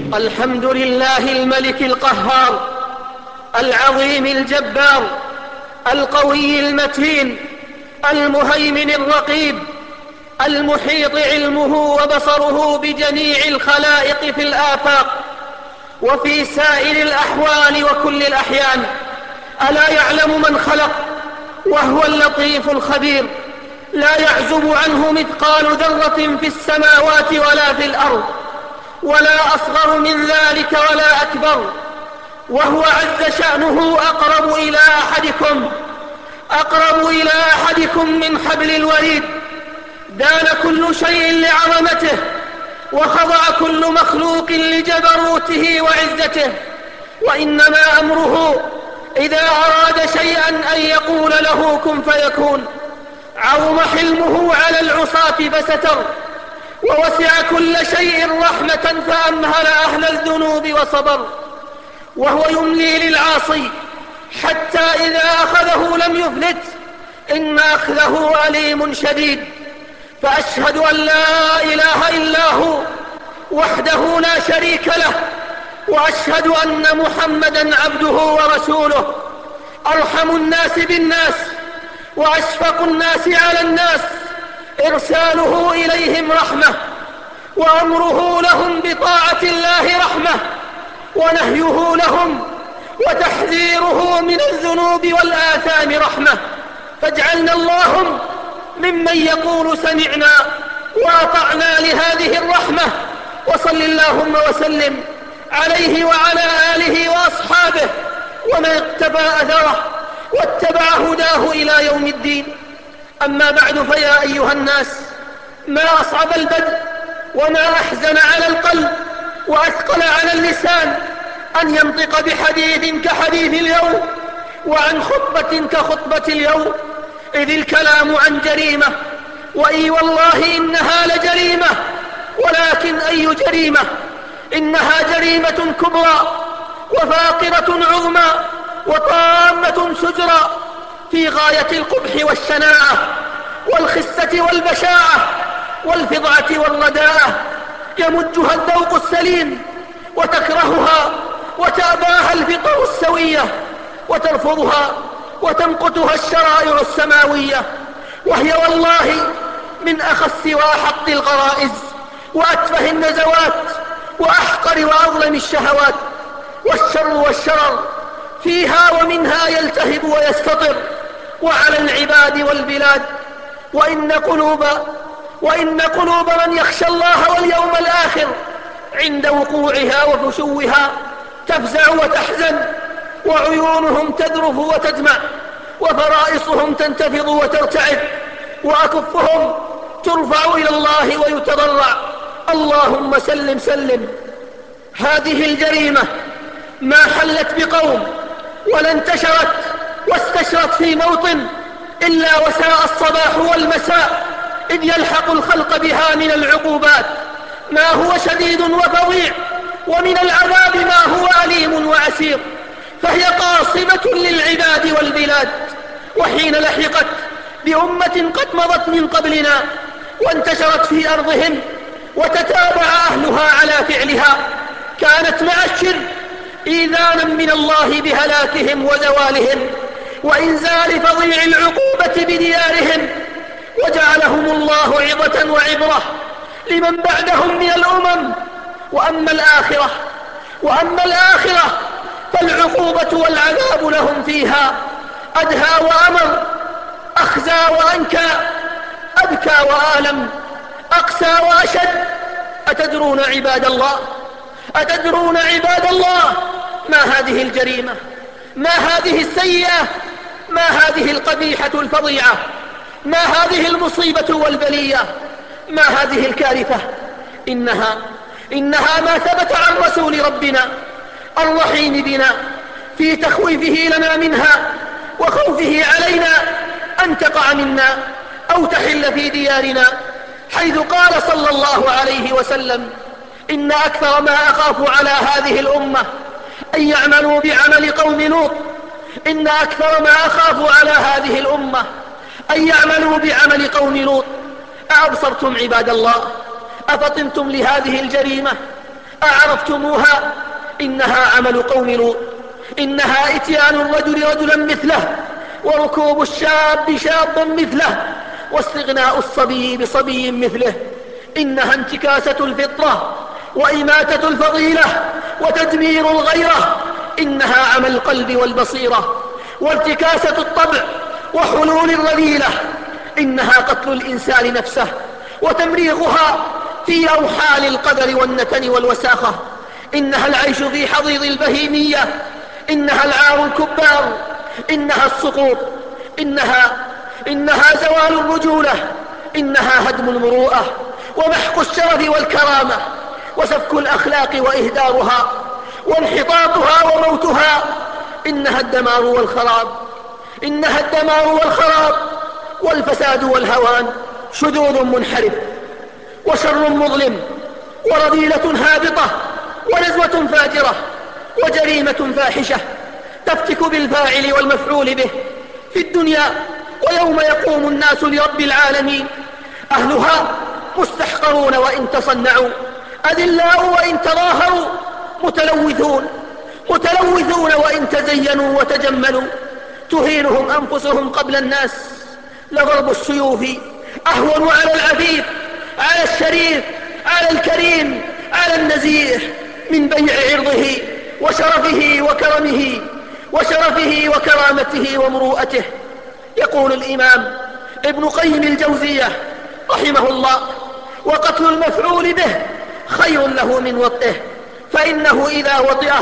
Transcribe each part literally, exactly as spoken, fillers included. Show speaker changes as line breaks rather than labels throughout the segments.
الحمد لله الملك القهار العظيم الجبار القوي المتين المهيمن الرقيب المحيط علمه وبصره بجميع الخلائق في الآفاق وفي سائر الأحوال وكل الأحيان. ألا يعلم من خلق وهو اللطيف الخبير، لا يعزب عنه مثقال ذرة في السماوات ولا في الأرض، ولا أصغر من ذلك ولا أكبر، وهو عز شأنه أقرب إلى أحدكم أقرب إلى أحدكم من حبل الوريد. دان كل شيء لعظمته، وخضع كل مخلوق لجبروته وعزته، وإنما أمره إذا أراد شيئا أن يقول له كن فيكون. عظم حلمه على العصاة فستر، ووسع كل شيء رحمة فأمهل أهل الذنوب وصبر. وهو يملي للعاصي حتى إذا أخذه لم يفلت، إن أخذه أليم شديد. فأشهد أن لا إله إلا هو وحده لا شريك له، وأشهد أن محمدا عبده ورسوله، أرحم الناس بالناس وأشفق الناس على الناس، إرساله إليهم رحمة، وأمره لهم بطاعة الله رحمة، ونهيه لهم وتحذيره من الذنوب والآثام رحمة. فاجعلنا اللهم ممن يقول سمعنا وأطعنا لهذه الرحمة. وصل اللهم وسلم عليه وعلى آله وأصحابه ومن اقتفى أثره واتبع هداه إلى يوم الدين. أما بعد، فيا أيها الناس، ما أصعب البدء وما أحزن على القلب وأثقل على اللسان أن ينطق بحديث كحديث اليوم وعن خطبة كخطبة اليوم، إذ الكلام عن جريمة، وإي والله إنها لجريمة. ولكن أي جريمة؟ إنها جريمة كبرى وفاقرة عظمى وطامة سجرى في غاية القبح والشناعة والخسة والبشاعة والفظعة والرداءة، يمجها الذوق السليم وتكرهها وتأباها الفطر السوية، وترفضها وتمقتها الشرائع السماوية، وهي والله من أخس وأحق الغرائز وأتفه النزوات وأحقر وأظلم الشهوات. والشر والشرر فيها ومنها يلتهب ويستطر، وعلى العباد والبلاد. وإن قلوب وإن قلوب من يخشى الله واليوم الآخر عند وقوعها وفشوها تفزع وتحزن، وعيونهم تذرف وتدمع، وفرائصهم تنتفض وترتعد، وأكفهم ترفع إلى الله ويتضرع: اللهم سلم سلم. هذه الجريمة ما حلت بقوم ولا انتشرت واستشرت في موطن إلا وساء الصباح والمساء، إذ يلحق الخلق بها من العقوبات ما هو شديد وفظيع، ومن العذاب ما هو أليم وعسير. فهي قاصمة للعباد والبلاد. وحين لحقت بأمة قد مضت من قبلنا وانتشرت في أرضهم وتتابع أهلها على فعلها، كانت مع الشرك إيذانا من الله بهلاكهم وزوالهم وإنزال فظيع العقوبة بديارهم، وجعلهم الله عظة وعبرة لمن بعدهم من الأمم. وأما الآخرة وأما الآخرة فالعقوبة والعذاب لهم فيها أدهى وأمر، أخزى وأنكى، أبكى وآلم، أقسى وأشد. أتدرون عباد الله أتدرون عباد الله ما هذه الجريمة؟ ما هذه السيئة؟ ما هذه القبيحة الفظيعة؟ ما هذه المصيبة والبلية؟ ما هذه الكارثة؟ إنها إنها ما ثبت عن رسول ربنا الرحيم بنا في تخويفه لنا منها وخوفه علينا أن تقع منا أو تحل في ديارنا، حيث قال صلى الله عليه وسلم: إن أكثر ما أخاف على هذه الأمة أن يعملوا بعمل قوم لوط. إن أكثر ما أخاف على هذه الأمة أن يعملوا بعمل قوم لوط. أأبصرتم عباد الله؟ أفطنتم لهذه الجريمة؟ أعرفتموها؟ إنها عمل قوم لوط، إنها إتيان الرجل رجلا مثله، وركوب الشاب شابا مثله، واستغناء الصبي بصبي مثله. إنها انتكاسة الفطرة وإماتة الفضيلة وتدمير الغيرة. إنها عمى القلب والبصيرة وانتكاسة الطبع وحلول الرذيلة. إنها قتل الإنسان نفسه وتمريغها في أوحال القدر والنتن والوساخة. إنها العيش في حضيض البهيمية. إنها العار الكبار. إنها السقوط. إنها, إنها زوال الرجولة. إنها هدم المروءة ومحق الشرف والكرامة وسفك الأخلاق وإهدارها وانحطاطها وموتها. إنها الدمار والخراب. إنها الدمار والخراب والفساد والهوان. شذوذ منحرف وشر مظلم ورذيلة هابطة ونزوة فاجرة وجريمة فاحشة تفتك بالفاعل والمفعول به في الدنيا ويوم يقوم الناس لرب العالمين. أهلها مستحقرون وإن تصنعوا، أذلاء وإن تظاهروا، متلوثون متلوثون وإن تزينوا وتجملوا. تهينهم أنفسهم قبل الناس. لضرب السيوف أهون على العفيف، على الشريف، على الكريم، على النزيه من بيع عرضه وشرفه وكرمه وشرفه وكرامته ومروءته. يقول الإمام ابن قيم الجوزية رحمه الله: وقتل المفعول به خير له من وطئه، فإنه إذا وطئه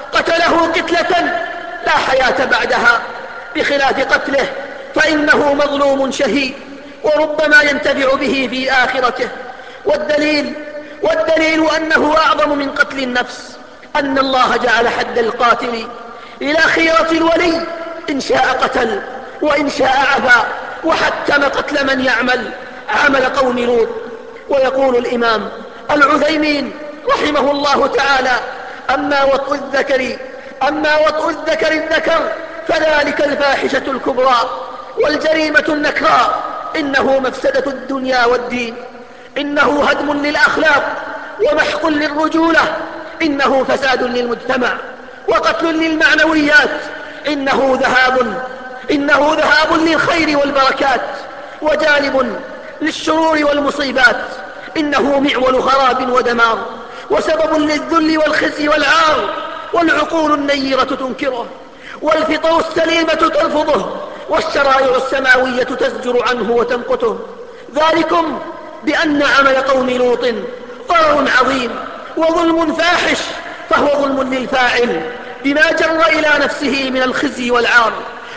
قتله قتلة لا حياة بعدها، بخلاف قتله فإنه مظلوم شهيد وربما ينتفع به في آخرته. والدليل والدليل أنه أعظم من قتل النفس أن الله جعل حد القاتل إلى خيرة الولي، إن شاء قتل وإن شاء عفا، وحتم قتل من يعمل عمل قوم لوط. ويقول الإمام العثيمين رحمه الله تعالى: أما وطء الذكر أما وطء الذكر الذكر فذلك الفاحشة الكبرى والجريمة النكراء، إنه مفسدة الدنيا والدين، إنه هدم للأخلاق ومحق للرجولة، إنه فساد للمجتمع وقتل للمعنويات، إنه ذهاب إنه ذهاب للخير والبركات وجالب للشرور والمصيبات، إنه معول خراب ودمار وسبب للذل والخزي والعار. والعقول النيرة تنكره والفطر السليمة ترفضه والشرائع السماوية تزجر عنه وتمقته. ذلكم بأن عمل قوم لوط ضرر عظيم وظلم فاحش، فهو ظلم للفاعل بما جر إلى نفسه من الخزي والعار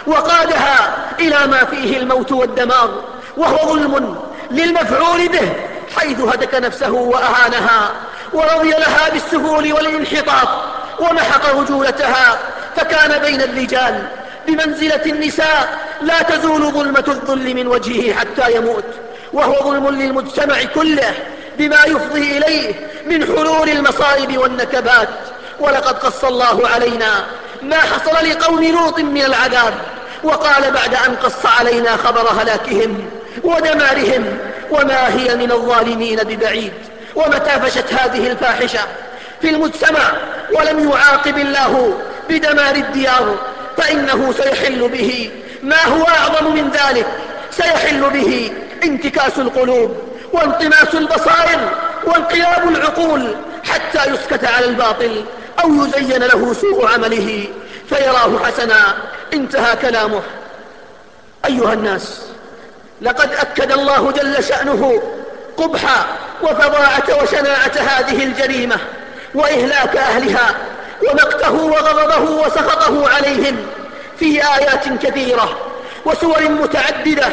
وقادها إلى ما فيه الموت والدمار، وهو ظلم للمفعول به حيث هتك نفسه وأهانها ورضي لها بالسهول والانحطاط ومحق رجولتها، فكان بين الرجال بمنزلة النساء لا تزول ظلمة الظل من وجهه حتى يموت. وهو ظلم للمجتمع كله بما يفضي إليه من حلول المصائب والنكبات. ولقد قص الله علينا ما حصل لقوم لوط من العذاب، وقال بعد أن قص علينا خبر هلاكهم ودمارهم: وما هي من الظالمين ببعيد. ومتى فشت هذه الفاحشة في المجتمع ولم يعاقب الله بدمار الديار، فإنه سيحل به ما هو أعظم من ذلك، سيحل به انتكاس القلوب وانطماس البصائر وانقلاب العقول، حتى يسكت على الباطل أو يزين له سوء عمله فيراه حسنا. انتهى كلامه. أيها الناس، لقد أكد الله جل شأنه قبح وفظاعة وشناعة هذه الجريمة وإهلاك أهلها ومقته وغضبه وسخطه عليهم في آيات كثيرة وسور متعددة،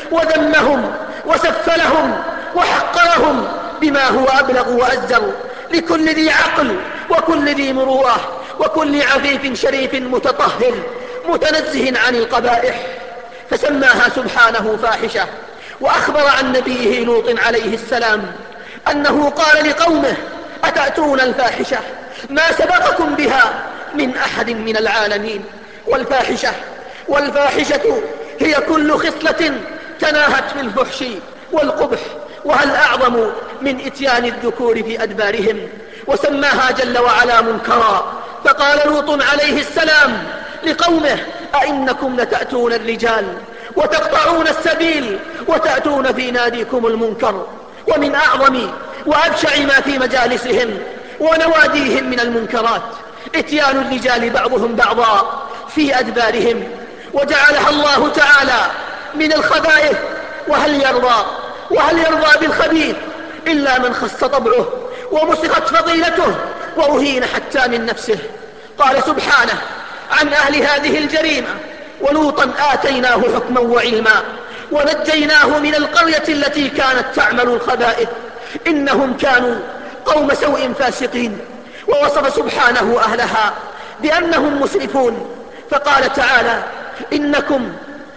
وذمهم وسفلهم وحقرهم بما هو أبلغ وأزر لكل ذي عقل وكل ذي مروءة وكل عفيف شريف متطهر متنزه عن القبائح، فسماها سبحانه فاحشة. وأخبر عن نبيه لوط عليه السلام أنه قال لقومه: أتأتون الفاحشة ما سبقكم بها من أحد من العالمين. والفاحشة والفاحشة هي كل خصلة تناهت في الفحش والقبح، وهل أعظم من إتيان الذكور في أدبارهم وسماها جل وعلا منكرا. فقال لوط عليه السلام لقومه: أئنكم لتأتون الرجال وتقطعون السبيل وتأتون في ناديكم المنكر. ومن أعظم وأبشع ما في مجالسهم ونواديهم من المنكرات اتيان الرجال بعضهم بعضا في أدبارهم، وجعلها الله تعالى من الخبائث. وهل يرضى وهل يرضى بالخبيث إلا من خص طبعه ومسخت فضيلته وأهين حتى من نفسه. قال سبحانه عن أهل هذه الجريمة: ولوطا آتيناه حكما وعلما ونجيناه من القرية التي كانت تعمل الخبائث إنهم كانوا قوم سوء فاسقين. ووصف سبحانه أهلها بأنهم مسرفون، فقال تعالى: إنكم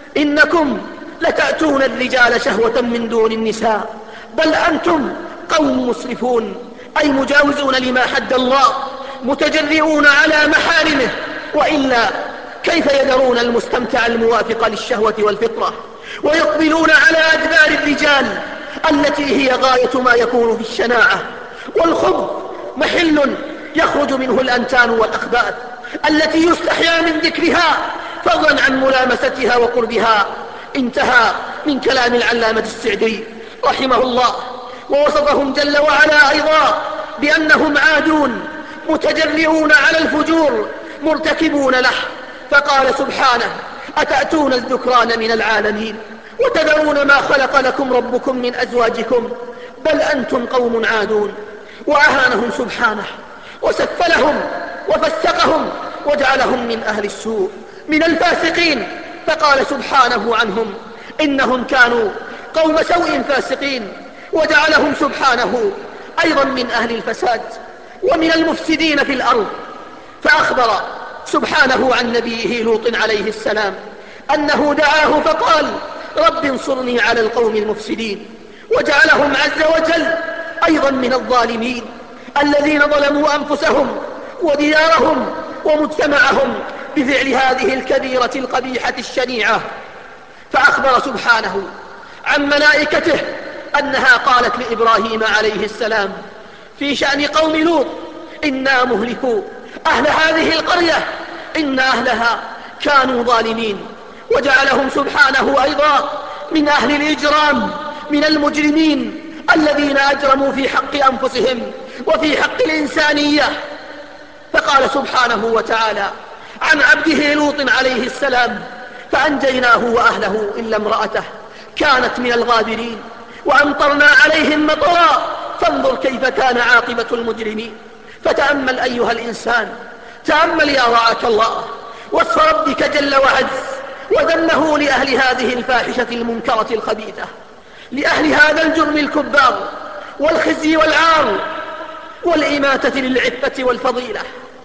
إنكم لتأتون الرجال شهوة من دون النساء بل أنتم قوم مسرفون، أي مجاوزون لما حد الله، متجرئون على محارمه، وإلا كيف يذرون المستمتع الموافق للشهوة والفطرة ويقبلون على أدبار الرجال التي هي غاية ما يكون في الشناعة والخبث، محل يخرج منه الأنتان والأخباث التي يستحيا من ذكرها فضلا عن ملامستها وقربها. انتهى من كلام العلامة السعدي رحمه الله، ووصفهم جل وعلا أيضا بأنهم عادون متجرئون على الفجور مرتكبون له. فقال سبحانه: أتأتون الذكران من العالمين وتذرون ما خلق لكم ربكم من أزواجكم بل أنتم قوم عادون. وأهانهم سبحانه وسفلهم وفسقهم وجعلهم من أهل السوء من الفاسقين. فقال سبحانه عنهم: إنهم كانوا قوم سوء فاسقين، وجعلهم سبحانه أيضا من أهل الفساد ومن المفسدين في الأرض. فأخبر سبحانه عن نبيه لوط عليه السلام أنه دعاه فقال: رب انصرني على القوم المفسدين، وجعلهم عز وجل أيضا من الظالمين الذين ظلموا أنفسهم وديارهم ومجتمعهم بفعل هذه الكبيرة القبيحة الشنيعة. فأخبر سبحانه عن ملائكته أنها قالت لإبراهيم عليه السلام في شأن قوم لوط: إنا مهلكوا أهل هذه القرية إن أهلها كانوا ظالمين. وجعلهم سبحانه أيضا من أهل الإجرام من المجرمين الذين أجرموا في حق أنفسهم وفي حق الإنسانية. فقال سبحانه وتعالى عن عبده لوط عليه السلام: فأنجيناه وأهله إلا امرأته كانت من الغابرين وأمطرنا عليهم مطرا فانظر كيف كان عاقبة المجرمين. فتأمل أيها الإنسان، تأمل يا رعاك الله وصف ربك جل وعز وذمه لأهل هذه الفاحشة المنكرة الخبيثة، لأهل هذا الجرم الكبار والخزي والعار والإماتة للعفة والفضيلة،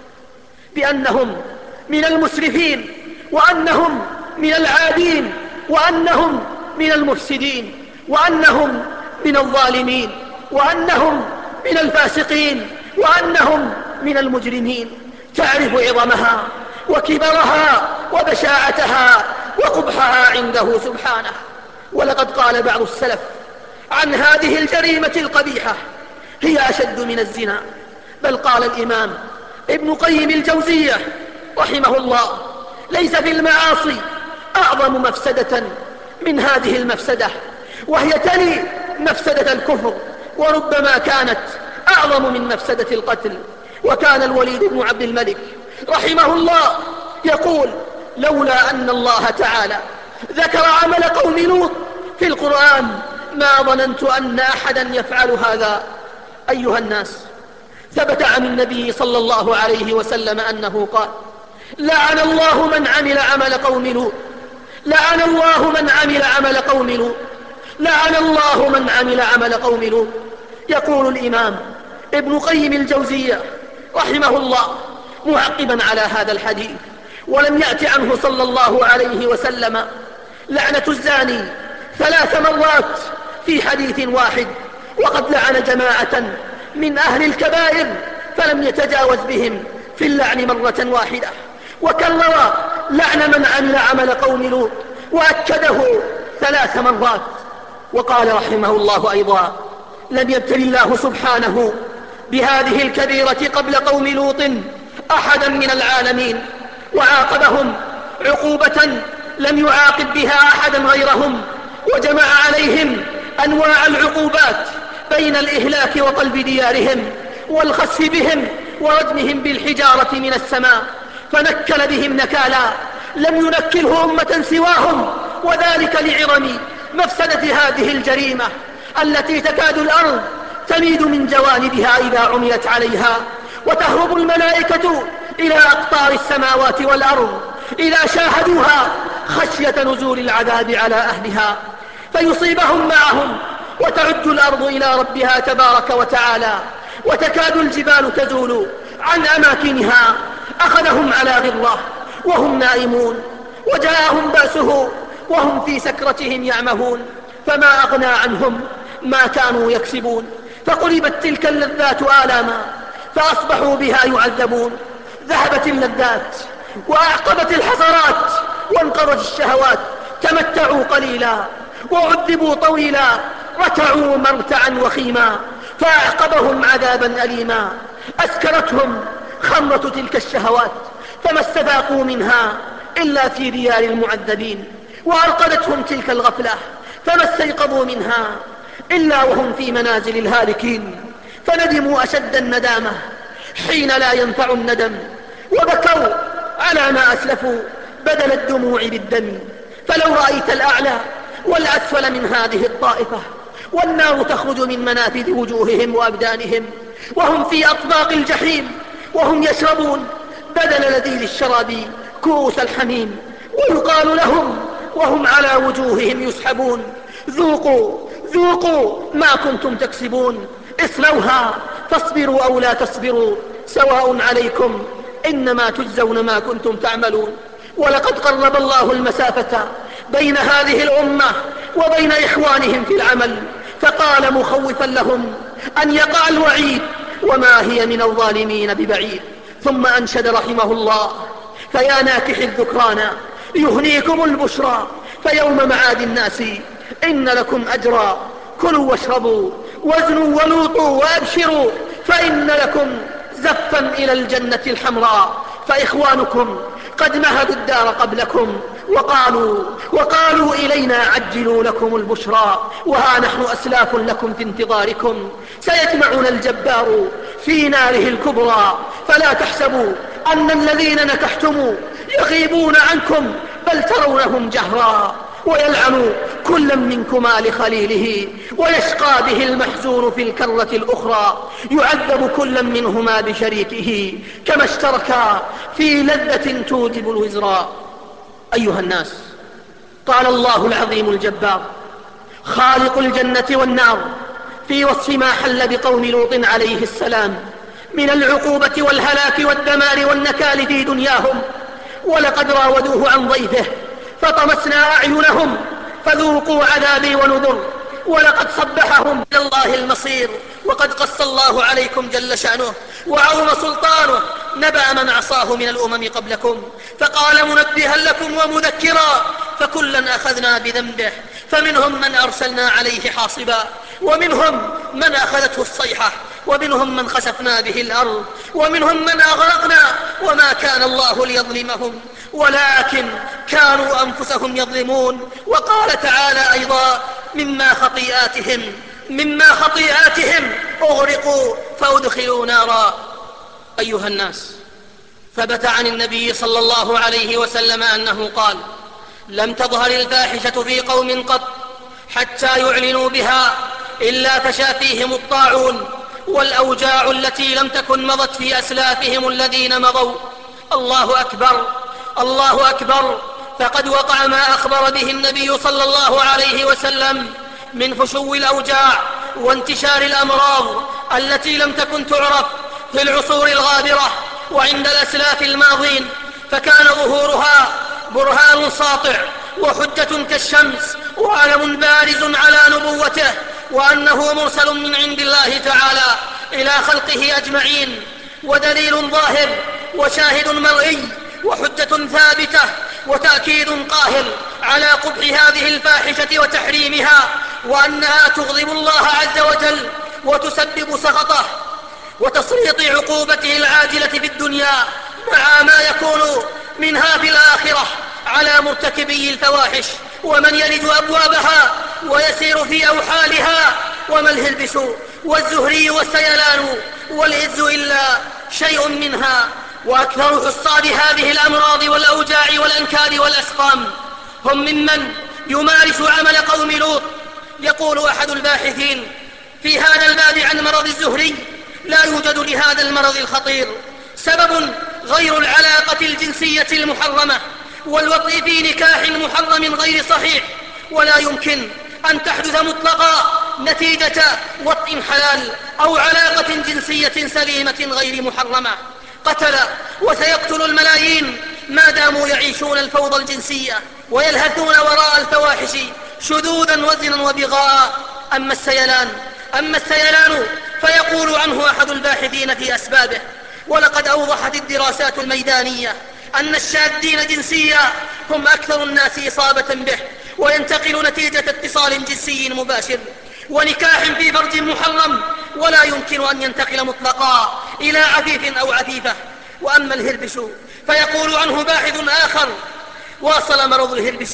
بأنهم من المسرفين وأنهم من العادين وأنهم من المفسدين وأنهم من الظالمين وأنهم من الفاسقين وأنهم من المجرمين. تعرف عظمها وكبرها وبشاعتها وقبحها عنده سبحانه. ولقد قال بعض السلف عن هذه الجريمة القبيحة: هي أشد من الزنا. بل قال الإمام ابن قيم الجوزية رحمه الله: ليس في المعاصي أعظم مفسدة من هذه المفسدة، وهي تلي مفسدة الكفر، وربما كانت أعظم من مفسدة القتل. وكان الوليد بن عبد الملك رحمه الله يقول: لولا أن الله تعالى ذكر عمل قوم لوط في القرآن ما ظننت أن أحدا يفعل هذا. أيها الناس، ثبت عن النبي صلى الله عليه وسلم أنه قال: لعن الله من عمل عمل قوم لوط، لعن الله من عمل عمل قوم لوط، لعن الله من عمل عمل قوم لوط. يقول الإمام ابن قيم الجوزية رحمه الله معقبا على هذا الحديث: ولم يأت عنه صلى الله عليه وسلم لعنة الزاني ثلاث مرات في حديث واحد، وقد لعن جماعة من أهل الكبائر فلم يتجاوز بهم في اللعن مرة واحدة، وكرر لعن من عمل عمل قوم لوط وأكده ثلاث مرات. وقال رحمه الله أيضا: لم يبتل الله سبحانه بهذه الكبيرة قبل قوم لوط أحدا من العالمين، وعاقبهم عقوبة لم يعاقب بها أحدا غيرهم، وجمع عليهم أنواع العقوبات بين الإهلاك وقلب ديارهم والخسف بهم وردمهم بالحجارة من السماء، فنكل بهم نكالا لم ينكله أمة سواهم، وذلك لعظم مفسدة هذه الجريمة التي تكاد الأرض تميد من جوانبها إذا عملت عليها، وتهرب الملائكة إلى أقطار السماوات والأرض إذا شاهدوها خشية نزول العذاب على أهلها فيصيبهم معهم، وتعد الأرض إلى ربها تبارك وتعالى، وتكاد الجبال تزول عن أماكنها. أخذهم على غرة وهم نائمون، وجاءهم بأسه وهم في سكرتهم يعمهون، فما أغنى عنهم ما كانوا يكسبون، فقلبت تلك اللذات آلاما فأصبحوا بها يعذبون. ذهبت اللذات وأعقبت الحسرات وانقرت الشهوات، تمتعوا قليلا وعذبوا طويلا، رتعوا مرتعا وخيما، فأعقبهم عذابا أليما. أسكرتهم خمرة تلك الشهوات فما استفاقوا منها إلا في ديار المعذبين، وأرقدتهم تلك الغفلة فما استيقظوا منها إلا وهم في منازل الهالكين، فندموا أشد الندامة حين لا ينفع الندم، وبكوا على ما أسلفوا بدل الدموع بالدم. فلو رأيت الأعلى والأسفل من هذه الطائفة، والنار تخرج من منافذ وجوههم وأبدانهم، وهم في أطباق الجحيم وهم يشربون بدل لذيذ الشراب كؤوس الحميم، ويقال لهم وهم على وجوههم يسحبون ذوقوا ذوقوا ما كنتم تكسبون، اصلوها فاصبروا أو لا تصبروا سواء عليكم إنما تجزون ما كنتم تعملون. ولقد قرب الله المسافة بين هذه الأمة وبين إخوانهم في العمل، فقال مخوفا لهم أن يقع الوعيد وما هي من الظالمين ببعيد. ثم أنشد رحمه الله: فيا ناكح الذكران يهنيكم البشرى، فيوم معاد الناس إن لكم أجرا، كلوا واشربوا وازنوا ولوطوا وأبشروا، فإن لكم زفا إلى الجنة الحمراء، فإخوانكم قد مهدوا الدار قبلكم وقالوا وقالوا إلينا عجلوا لكم البشرى، وها نحن أسلاف لكم في انتظاركم، سيجمعنا الجبار في ناره الكبرى، فلا تحسبوا أن الذين نكحتم يغيبون عنكم بل ترونهم جهرا، ويلعن كل منكما لخليله، ويشقى به المحزون في الكرة الأخرى، يعذب كل منهما بشريكه كما اشتركا في لذة توجب الوزراء. أيها الناس، قال الله العظيم الجبار خالق الجنة والنار في وصف ما حل بقوم لوط عليه السلام من العقوبة والهلاك والدمار والنكال في دنياهم: ولقد راودوه عن ضيفه فطمسنا أعينهم فذوقوا عذابي ونذر، ولقد صبحهم إلى الله المصير، وقد قص الله عليكم جل شأنه وعظم سلطانه نبأ من عصاه من الأمم قبلكم، فقال منبها لكم ومذكرا: فكلا أخذنا بذنبه، فمنهم من أرسلنا عليه حاصبا، ومنهم من أخذته الصيحة، ومنهم من خسفنا به الأرض، ومنهم من أغرقنا، وما كان الله ليظلمهم ولكن كانوا أنفسهم يظلمون. وقال تعالى أيضا: مما خطيئاتهم مما خطيئاتهم أغرقوا فأدخلوا نارا. أيها الناس، ثبت عن النبي صلى الله عليه وسلم أنه قال: لم تظهر الفاحشة في قوم قط حتى يعلنوا بها إلا فشا فيهم الطاعون والأوجاع التي لم تكن مضت في أسلافهم الذين مضوا. الله أكبر الله أكبر، فقد وقع ما أخبر به النبي صلى الله عليه وسلم من فشو الأوجاع وانتشار الأمراض التي لم تكن تعرف في العصور الغابرة وعند الأسلاف الماضين، فكان ظهورها برهان ساطع وحجة كالشمس وعلم بارز على نبوته، وأنه مرسل من عند الله تعالى إلى خلقه أجمعين، ودليل ظاهر وشاهد مرئي وحجة ثابتة وتأكيد قاهر على قبح هذه الفاحشة وتحريمها، وأنها تغضب الله عز وجل وتسبب سخطه. وتسليط عقوبته العاجلة في الدنيا مع ما يكون منها في الآخرة على مرتكبي الفواحش ومن يلج أبوابها ويسير في أوحالها. وما الهلبس والزهري والسيلان والإذ إلا شيء منها. وأكثر حصاد هذه الأمراض والأوجاع والأنكاد والأسقام هم ممن يمارس عمل قوم لوط. يقول أحد الباحثين في هذا الباب عن مرض الزهري: لا يوجد لهذا المرض الخطير سبب غير العلاقة الجنسية المحرمة والوطء في نكاح محرم غير صحيح، ولا يمكن أن تحدث مطلقا نتيجة وطء حلال أو علاقة جنسية سليمة غير محرمة. قتل وسيقتل الملايين ما داموا يعيشون الفوضى الجنسية ويلهثون وراء الفواحش شذوذا وزنا وبغاء. أما السيلان أما السيلان فيقول عنه أحد الباحثين في أسبابه: ولقد أوضحت الدراسات الميدانية أن الشاذين جنسيا هم أكثر الناس إصابة به، وينتقل نتيجة اتصال جنسي مباشر ونكاح في فرج محرم، ولا يمكن أن ينتقل مطلقا إلى عفيف أو عفيفة. وأما الهربس فيقول عنه باحث آخر: واصل مرض الهربس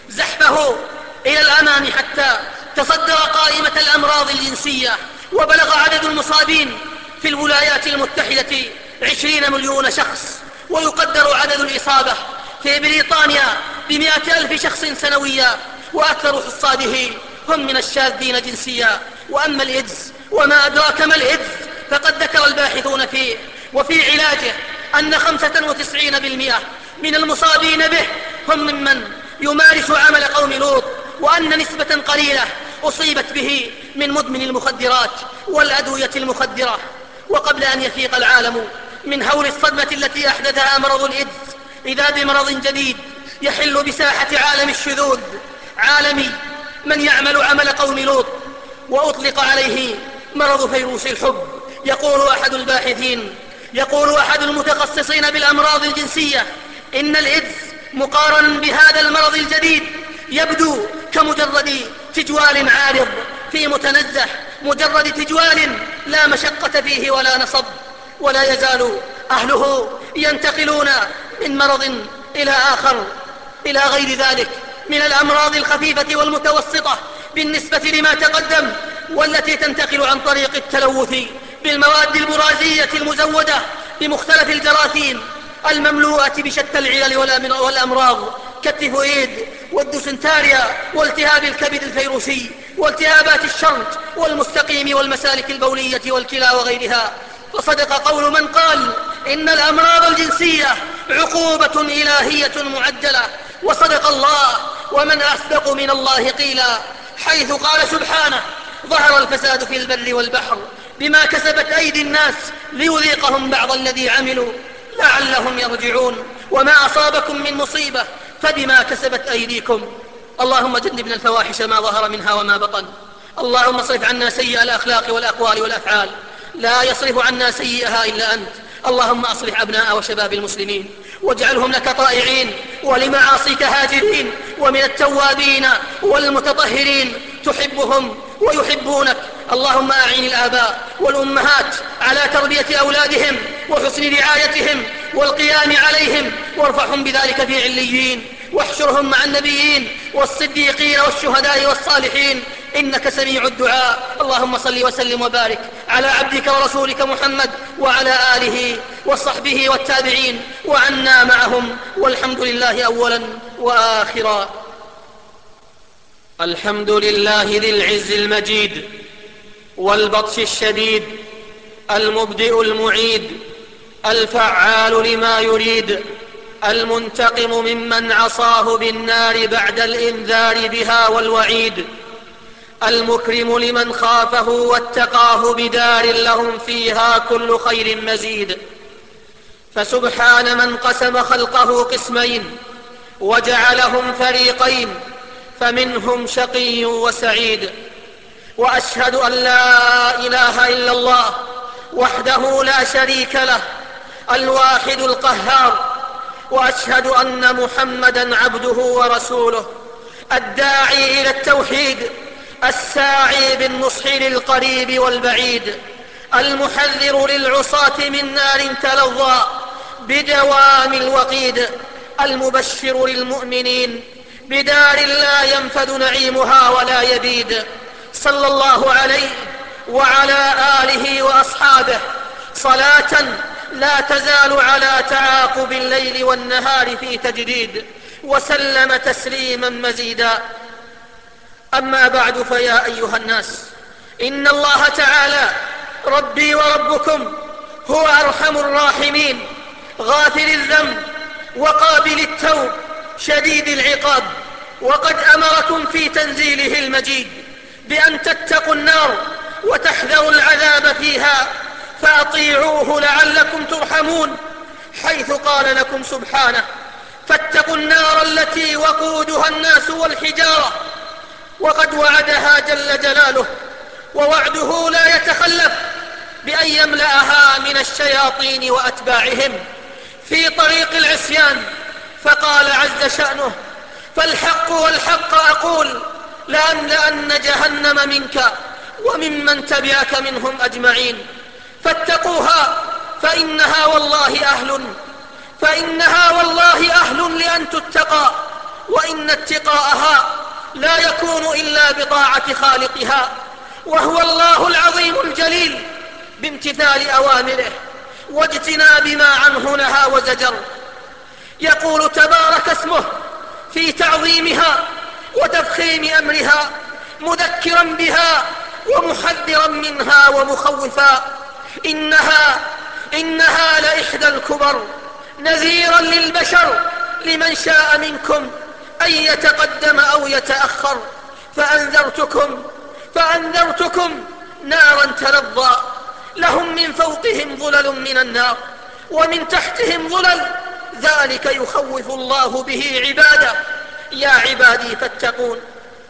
زحفه إلى الأمام حتى تصدر قائمة الأمراض الجنسية، وبلغ عدد المصابين في الولايات المتحدة عشرين مليون شخص، ويقدر عدد الإصابة في بريطانيا بمئة ألف شخص سنويا، وأكثر حصاده هم من الشاذين جنسيا. وأما الإيدز وما أدراك ما الإيدز فقد ذكر الباحثون فيه وفي علاجه أن خمسة وتسعين بالمئة من المصابين به هم ممن يمارس عمل قوم لوط، وأن نسبة قليلة أصيبت به من مدمن المخدرات والأدوية المخدرة. وقبل أن يفيق العالم من هول الصدمة التي أحدثها مرض الإيدز، إذا بمرض جديد يحل بساحة عالم الشذوذ، عالم من يعمل عمل قوم لوط، وأطلق عليه مرض فيروس الحب. يقول أحد الباحثين يقول أحد المتخصصين بالأمراض الجنسية: إن الإيدز مقارنا بهذا المرض الجديد يبدو كمجرد تجوال عارض في متنزه، مجرد تجوال لا مشقة فيه ولا نصب. ولا يزال أهله ينتقلون من مرض إلى آخر إلى غير ذلك من الأمراض الخفيفة والمتوسطة بالنسبة لما تقدم، والتي تنتقل عن طريق التلوث بالمواد البرازية المزودة بمختلف الجراثيم المملوءة بشتى العلل والأمراض كالتيفوئيد والدوسنتاريا والتهاب الكبد الفيروسي والتهابات الشرج والمستقيم والمسالك البولية والكلى وغيرها. وصدق قول من قال إن الأمراض الجنسية عقوبة إلهية معجلة، وصدق الله ومن أصدق من الله قيلا، حيث قال سبحانه: ظهر الفساد في البر والبحر بما كسبت أيدي الناس ليذيقهم بعض الذي عملوا لعلهم يرجعون. وما أصابكم من مصيبة فبما كسبت أيديكم. اللهم جنبنا الفواحش ما ظهر منها وما بطن. اللهم اصرف عنا سيئ الأخلاق والأقوال والأفعال، لا يصرف عنا سيئها إلا أنت. اللهم أصلح أبناء وشباب المسلمين واجعلهم لك طائعين ولمعاصيك هاجرين، ومن التوابين والمتطهرين، تحبهم ويحبونك. اللهم أعين الآباء والأمهات على تربية أولادهم وحسن رعايتهم والقيام عليهم، وارفعهم بذلك في عليين، واحشرهم مع النبيين والصديقين والشهداء والصالحين، إنك سميع الدعاء. اللهم صل وسلم وبارك على عبدك ورسولك محمد وعلى آله وصحبه والتابعين، وعنا معهم، والحمد لله أولا وآخرا.
الحمد لله ذي العز المجيد والبطش الشديد، المبدئ المعيد، الفعال لما يريد، المنتقم ممن عصاه بالنار بعد الإنذار بها والوعيد، المكرم لمن خافه واتقاه بدار لهم فيها كل خير مزيد. فسبحان من قسم خلقه قسمين وجعلهم فريقين، فمنهم شقي وسعيد. وأشهد أن لا إله إلا الله وحده لا شريك له الواحد القهار، وأشهد أن محمدًا عبده ورسوله الداعي إلى التوحيد، الساعي بالنصح للقريب والبعيد، المحذر للعصاة من نار تلظى بدوام الوقيد، المبشر للمؤمنين بدار لا ينفد نعيمها ولا يبيد، صلى الله عليه وعلى آله وأصحابه صلاة لا تزال على تعاقب الليل والنهار في تجديد، وسلم تسليما مزيدا. أما بعد، فيا أيها الناس، إن الله تعالى ربي وربكم هو أرحم الراحمين، غافر الذنب وقابل التوب شديد العقاب، وقد أمركم في تنزيله المجيد بأن تتقوا النار وتحذروا العذاب فيها، فأطيعوه لعلكم ترحمون، حيث قال لكم سبحانه: فاتقوا النار التي وقودها الناس والحجارة، وقد وعدها جل جلاله، ووعده لا يتخلف بأن يملأها من الشياطين وأتباعهم في طريق العصيان، فقال عز شأنه: فالحق والحق أقول لأملأن جهنم منك وممن تبعك منهم أجمعين، فاتقوها فإنها والله أهل فإنها والله أهل لأن تتقى، وإن اتقاءها لا يكون إلا بطاعة خالقها، وهو الله العظيم الجليل بامتثال أوامره واجتناب ما عنه نهى وزجر. يقول تبارك اسمه في تعظيمها وتفخيم أمرها، مذكرا بها ومحذرا منها ومخوفا: إنها إنها لإحدى الكبر، نذيرا للبشر لمن شاء منكم أن يتقدم أو يتأخر، فأنذرتكم فأنذرتكم نارا تلظى، لهم من فوقهم ظلل من النار ومن تحتهم ظلل، ذلك يخوف الله به عباده، يا عبادي فاتقون.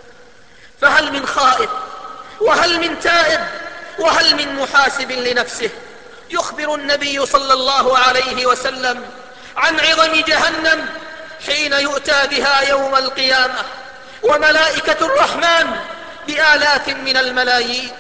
فهل من خائف وهل من تائب وهل من محاسب لنفسه؟ يخبر النبي صلى الله عليه وسلم عن عظم جهنم حين يؤتى بها يوم القيامة، وملائكة الرحمن بآلاف من الملايين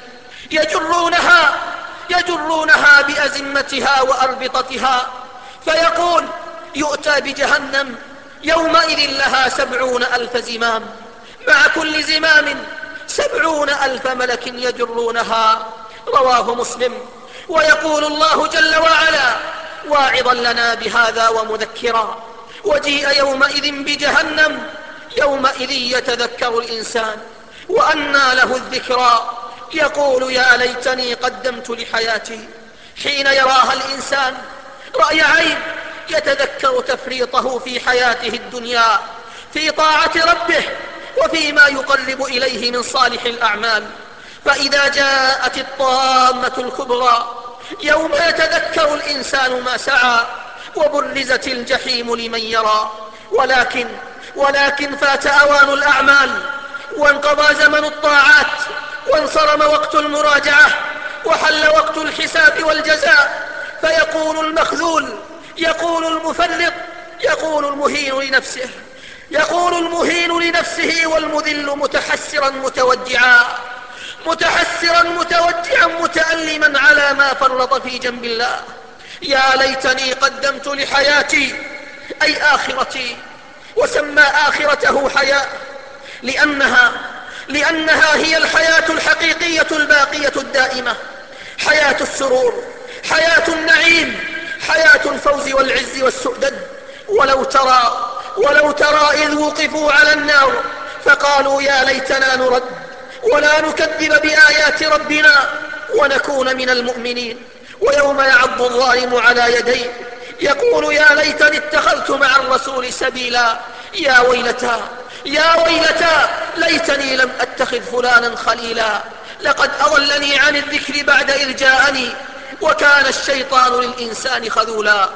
يجرونها يجرونها بأزمتها وأربطتها، فيقول: يؤتى بجهنم يومئذ لها سبعون ألف زمام، مع كل زمام سبعون ألف ملك يجرونها، رواه مسلم. ويقول الله جل وعلا واعظا لنا بهذا ومذكرا: وجيء يومئذ بجهنم يومئذ يتذكر الإنسان وأنى له الذكرى، يقول: يا ليتني قدمت لحياتي. حين يراها الإنسان رأي عين يتذكر تفريطه في حياته الدنيا في طاعة ربه وفيما يقرب إليه من صالح الأعمال، فإذا جاءت الطامة الكبرى يوم يتذكر الإنسان ما سعى وبرزت الجحيم لمن يرى، ولكن ولكن فات أوان الأعمال، وانقضى زمن الطاعات، وانصرم وقت المراجعة، وحل وقت الحساب والجزاء، فيقول المخذول، يقول المفرط، يقول المهين لنفسه يقول المهين لنفسه والمذل متحسرا متودعا متحسرا متودعا متألما على ما فرط في جنب الله: يا ليتني قدمت لحياتي، أي آخرتي. وسمى آخرته حياة لأنها لأنها هي الحياة الحقيقية الباقية الدائمة، حياة السرور، حياة النعيم، حياة الفوز والعز والسؤدد. ولو ترى ولو ترى إذ وقفوا على النار فقالوا: يا ليتنا نرد ولا نكذب بآيات ربنا ونكون من المؤمنين. ويوم يعض الظالم على يديه يقول: يا ليتني اتخذت مع الرسول سبيلا، يا ويلتى يا ويلتى ليتني لم أتخذ فلانا خليلا، لقد أضلني عن الذكر بعد إذ جاءني، وكان الشيطان للإنسان خذولا.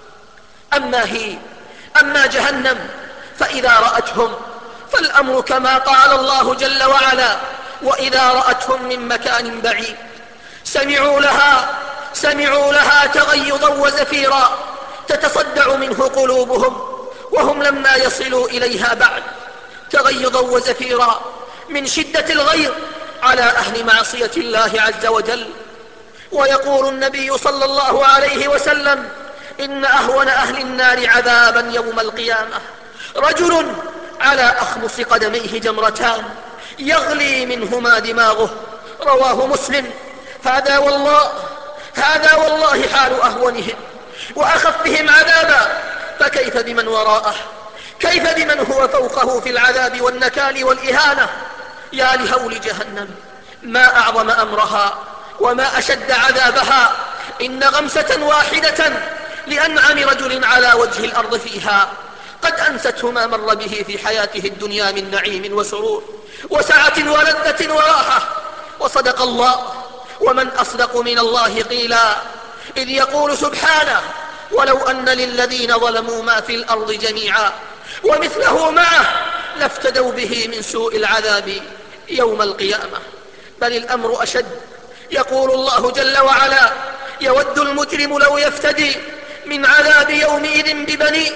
أما هي أما جهنم فإذا رأتهم فالأمر كما قال الله جل وعلا: وإذا رأتهم من مكان بعيد سمعوا لها سمعوا لها تغيظا وزفيرا، تتصدع منه قلوبهم وهم لما يصلوا إليها بعد، تغيظا وزفيرا من شدة الغيظ على أهل معصية الله عز وجل. ويقول النبي صلى الله عليه وسلم: إن أهون أهل النار عذابا يوم القيامة رجل على أخمص قدميه جمرتان يغلي منهما دماغه. رواه مسلم. هذا والله هذا والله حال أهونهم وأخفهم عذابا، فكيف بمن وراءه؟ كيف بمن هو فوقه في العذاب والنكال والإهانة؟ يا لهول جهنم، ما أعظم أمرها وما أشد عذابها. إن غمسة واحدة لأنعم رجل على وجه الأرض فيها قد أنسته ما مر به في حياته الدنيا من نعيم وسرور وسعة ولذة وراحة. وصدق الله، ومن أصدق من الله قيلا، إذ يقول سبحانه: ولو أن للذين ظلموا ما في الأرض جميعا ومثله معه لافتدوا به من سوء العذاب يوم القيامة. بل الأمر أشد. يقول الله جل وعلا: يود المجرم لو يفتدي من عذاب يومئذ ببنيه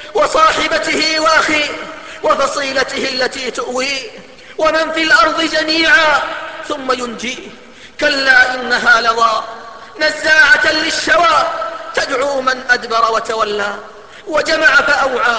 وصاحبته وأخيه وفصيلته التي تؤويه ومن في الأرض جميعا ثم ينجيه. كلا إنها لظى نزاعة للشوى تدعو من أدبر وتولى وجمع فأوعى.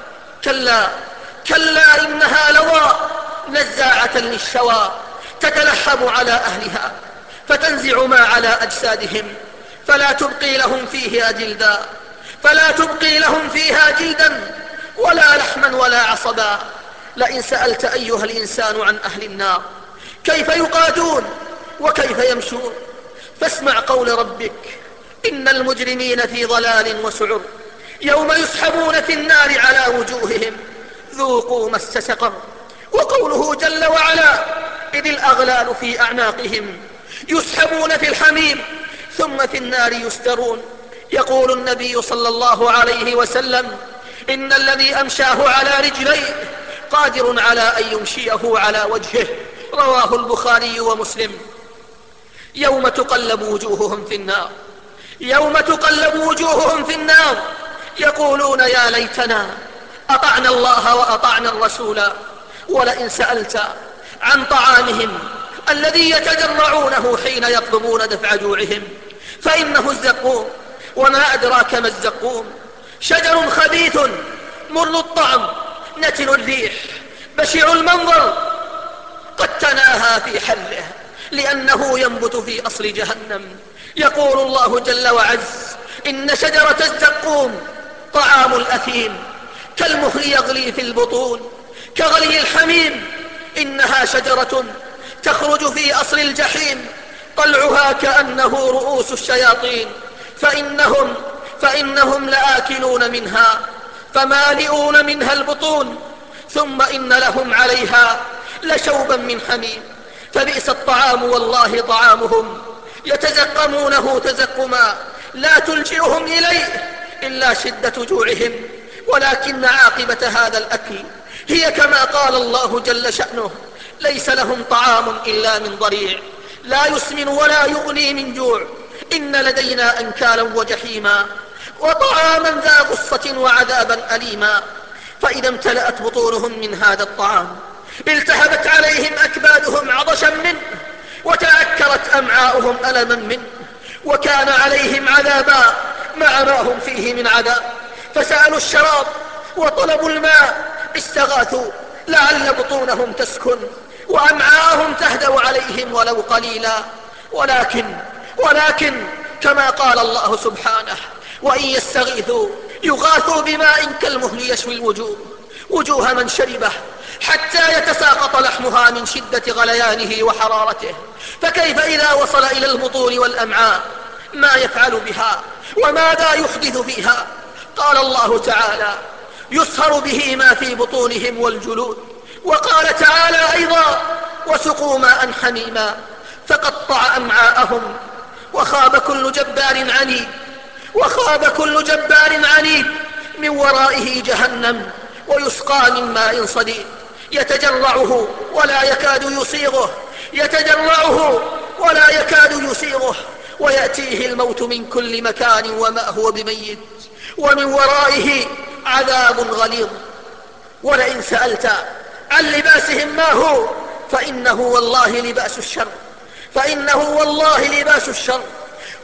كلا كلا إنها لظى نزاعة للشوى تتلحم على أهلها فتنزع ما على أجسادهم فلا تبقي لهم فيها جلدا فلا تبقي لهم فيها جلدا ولا لحما ولا عصبا. لئن سألت أيها الإنسان عن أهل النار كيف يقادون وكيف يمشون فاسمع قول ربك: إن المجرمين في ضلال وسعر يوم يسحبون في النار على وجوههم ذوقوا مس سقر. وقوله جل وعلا: إذ الأغلال في أعناقهم يسحبون في الحميم ثم في النار يسجرون. يقول النبي صلى الله عليه وسلم: إن الذي أمشاه على رجليه قادر على أن يمشيه على وجهه. رواه البخاري ومسلم. يوم تقلب وجوههم في النار يوم تقلب وجوههم في النار يقولون يا ليتنا أطعنا الله وأطعنا الرسول. ولئن سألت عن طعامهم الذي يتجرعونه حين يطلبون دفع جوعهم فإنه الزقوم. وما أدراك ما الزقوم؟ شجر خبيث مر الطعم نتن الريح بشع المنظر قد تناهى في حله لأنه ينبت في أصل جهنم. يقول الله جل وعز: إن شجرة الزقوم طعام الأثيم كالمهل يغلي في البطون كغلي الحميم. إنها شجرة تخرج في أصل الجحيم طلعها كأنه رؤوس الشياطين فإنهم, فإنهم لآكلون منها فمالئون منها البطون ثم إن لهم عليها لشوبا من حميم. فبئس الطعام والله طعامهم يتزقمونه تزقما لا تلجئهم إليه إلا شدة جوعهم. ولكن عاقبة هذا الأكل هي كما قال الله جل شأنه: ليس لهم طعام إلا من ضريع لا يسمن ولا يغني من جوع إن لدينا أنكالا وجحيما وطعاما ذا غصة وعذابا أليما. فإذا امتلأت بطونهم من هذا الطعام التهبت عليهم أكبادهم عطشا منه وتأكرت أمعاؤهم ألما منه وكان عليهم عذابا مع ما هم فيه من عذاب. فسألوا الشراب وطلبوا الماء استغاثوا لعل بطونهم تسكن وأمعاءهم تهدأ عليهم ولو قليلا. ولكن ولكن كما قال الله سبحانه: وإن يستغيثوا يغاثوا بماء كالمهل يشوي الوجوه وجوه من شربه حتى يتساقط لحمها من شدة غليانه وحرارته. فكيف إذا وصل إلى البطون والأمعاء ما يفعل بها وماذا يحدث فيها؟ قال الله تعالى: يصهر به ما في بطونهم والجلود. وقال تعالى أيضا: وسقوا ماء حميما فقطع أمعاءهم وخاب كل جبار عنيد وخاب كل جبار عنيد من ورائه جهنم ويسقى من ماء صديد يتجرعه ولا يكاد يصيغه يتجرعه ولا يكاد يصيغه ويأتيه الموت من كل مكان وما هو بميت ومن ورائه عذاب غليظ. ولئن سألت عن لباسهم ما هو فإنه والله لباس الشر فإنه والله لباس الشر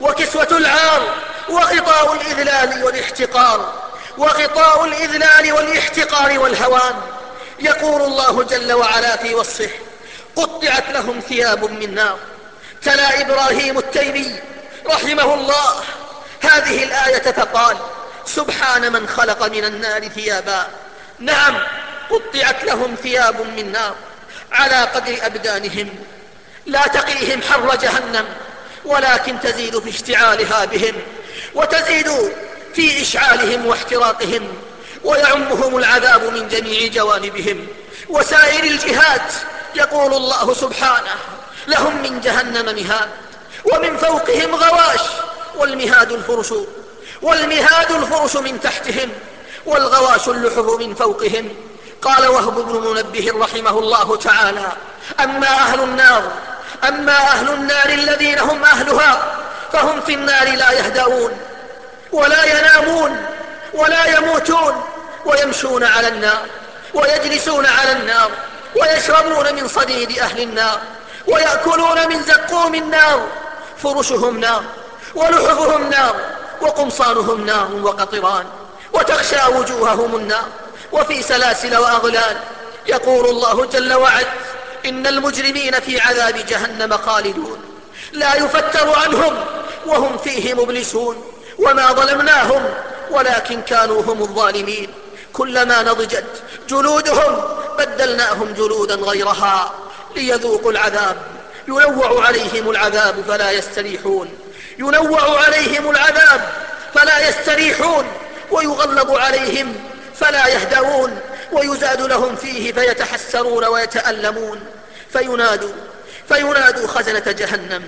وكسوة العار، وغطاء الإذلال والاحتقار، وغطاء الإذلال والاحتقار والهوان. يقول الله جل وعلا في وصفه: قطعت لهم ثياب من نار. تلا إبراهيم التيمي رحمه الله هذه الآية فقال: سبحان من خلق من النار ثيابا. نعم، قطعت لهم ثياب من نار على قدر أبدانهم، لا تقيهم حر جهنم، ولكن تزيد في اشتعالها بهم، وتزيد في إشعالهم واحتراقهم، ويعمهم العذاب من جميع جوانبهم وسائر الجهات. يقول الله سبحانه: لهم من جهنم مهاد، ومن فوقهم غواش، والمهاد الفرش والمهاد الفرش من تحتهم، والغواش اللحف من فوقهم. قال وهب بن منبه رحمه الله تعالى: أما أهل النار أما أهل النار الذين هم أهلها فهم في النار لا يهدؤون ولا ينامون ولا يموتون، ويمشون على النار، ويجلسون على النار، ويشربون من صديد أهل النار، ويأكلون من زقوم النار. فرشهم نار، ولحفهم نار، وقمصانهم نار وقطران، وتغشى وجوههم النار، وفي سلاسل وأغلال. يقول الله جل وعلا: إن المجرمين في عذاب جهنم خالدون لا يفتر عنهم وهم فيه مبلسون. وما ظلمناهم ولكن كانوا هم الظالمين. كلما نضجت جلودهم بدلناهم جلودا غيرها ليذوقوا العذاب. ينوع عليهم العذاب فلا يستريحون ينوع عليهم العذاب فلا يستريحون ويغلظ عليهم فلا يهدؤون، ويزاد لهم فيه فيتحسرون ويتألمون. فينادوا فينادوا خزنة جهنم.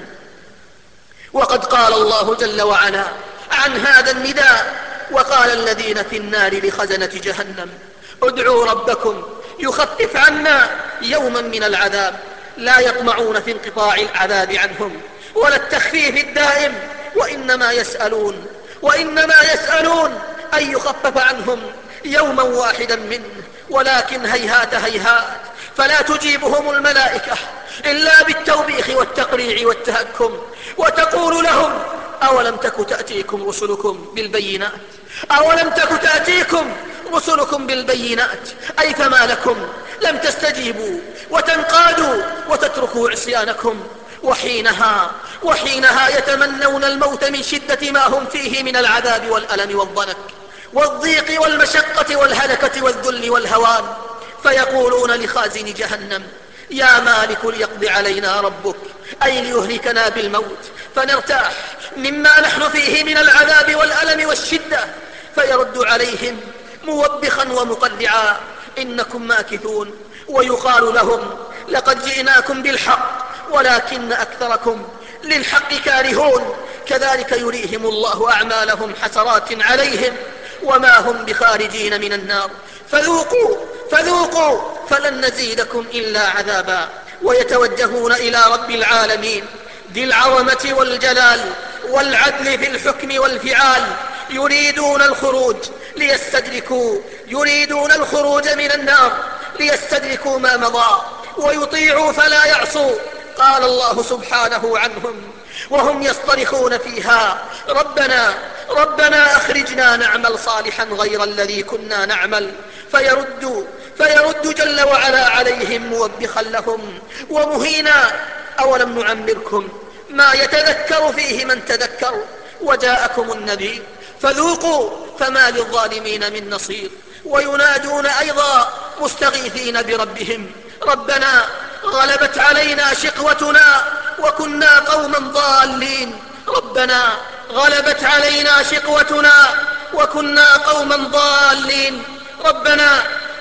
وقد قال الله جل وعلا عن هذا النداء: وقال الذين في النار لخزنة جهنم ادعوا ربكم يخفف عنا يوما من العذاب. لا يطمعون في انقطاع العذاب عنهم ولا التخفيف الدائم، وإنما يسألون وإنما يسألون أن يخفف عنهم يوما واحدا منه، ولكن هيهات هيهات فلا تجيبهم الملائكة إلا بالتوبيخ والتقريع والتهكم، وتقول لهم: أولم تك تأتيكم رسلكم بالبينات أولم تك تأتيكم رسلكم بالبينات أي فما لكم لم تستجيبوا وتنقادوا وتتركوا عصيانكم. وحينها وحينها يتمنون الموت من شدة ما هم فيه من العذاب والألم والضنك والضيق والمشقة والهلكة والذل والهوان. فيقولون لخازن جهنم: يا مالك ليقضي علينا ربك، أي ليهلكنا بالموت فنرتاح مما نحن فيه من العذاب والألم والشدة. فيرد عليهم موبخا ومقلعا: إنكم ماكثون. ويقال لهم: لقد جئناكم بالحق ولكن أكثركم للحق كارهون. كذلك يريهم الله أعمالهم حسرات عليهم وما هم بخارجين من النار. فذوقوا فذوقوا فلن نزيدكم إلا عذابا. ويتوجهون إلى رب العالمين ذي العظمة والجلال والعدل في الحكم والفعال، يريدون الخروج ليستدركوا يريدون الخروج من النار ليستدركوا ما مضى ويطيعوا فلا يعصوا. قال الله سبحانه عنهم وهم يصطرخون فيها: ربنا ربنا أخرجنا نعمل صالحا غير الذي كنا نعمل. فيرد فيرد جل وعلا عليهم موبخا لهم ومهينا: أولم نعمركم ما يتذكر فيه من تذكر وجاءكم النذير فذوقوا فما للظالمين من نصير. وينادون أيضا مستغيثين بربهم: ربنا غلبت علينا شقوتنا وكنا قوما ضالين ربنا غلبت علينا شقوتنا وكنا قوما ضالين ربنا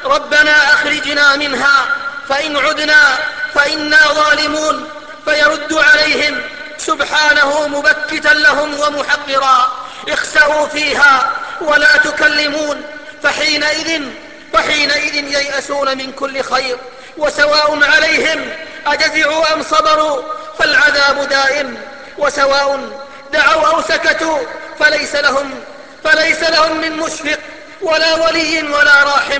ربنا أخرجنا منها فإن عدنا فإنا ظالمون. فيرد عليهم سبحانه مبكتا لهم ومحقرا: اخسئوا فيها ولا تكلمون. فحينئذ فحينئذ ييأسون من كل خير، وسواء عليهم أجزعوا أم صبروا فالعذاب دائم، وسواء دعوا أو سكتوا فليس لهم فليس لهم من مشفق ولا ولي ولا راحم.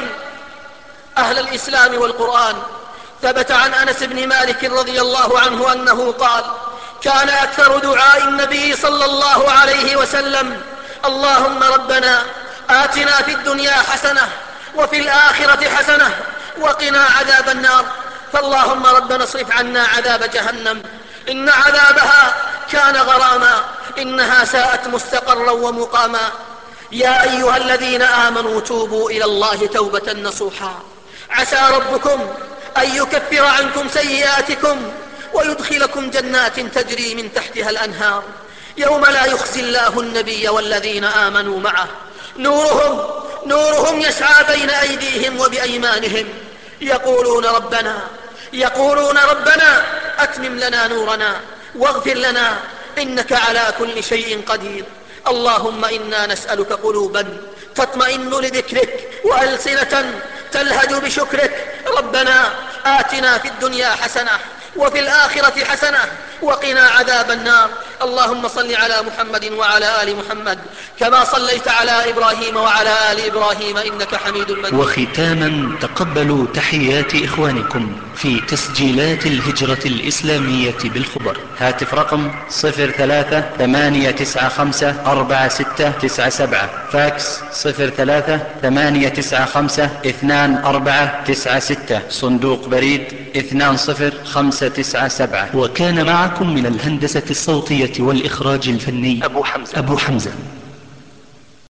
أهل الإسلام والقرآن، ثبت عن أنس بن مالك رضي الله عنه أنه قال: كان أكثر دعاء النبي صلى الله عليه وسلم: اللهم ربنا آتنا في الدنيا حسنة وفي الآخرة حسنة وقنا عذاب النار. فاللهم ربنا اصرف عنا عذاب جهنم إن عذابها كان غراما إنها ساءت مستقرا ومقاما. يا أيها الذين آمنوا توبوا إلى الله توبة نصوحا عسى ربكم أن يكفر عنكم سيئاتكم ويدخلكم جنات تجري من تحتها الأنهار يوم لا يخزي الله النبي والذين آمنوا معه نورهم نورهم يسعى بين أيديهم وبأيمانهم يقولون ربنا يقولون ربنا أتمم لنا نورنا واغفر لنا إنك على كل شيء قدير. اللهم إنا نسألك قلوبا تطمئن لذكرك وألسنة تلهج بشكرك. ربنا آتنا في الدنيا حسنة وفي الآخرة حسنة وقنا عذاب النار. اللهم صل على محمد وعلى آل محمد كما صليت على إبراهيم وعلى آل إبراهيم إنك حميد مجيد.
وختاما تقبلوا تحيات إخوانكم في تسجيلات الهجرة الإسلامية بالخبر. هاتف رقم صفر ثلاثة ثمانية تسعة خمسة أربعة ستة تسعة سبعة، فاكس صفر ثلاثة ثمانية تسعة خمسة اثنان أربعة تسعة ستة، صندوق بريد اثنان صفر خمسة تسعة سبعة. وكان معكم من الهندسة الصوتية والإخراج الفني أبو حمزة, أبو حمزة.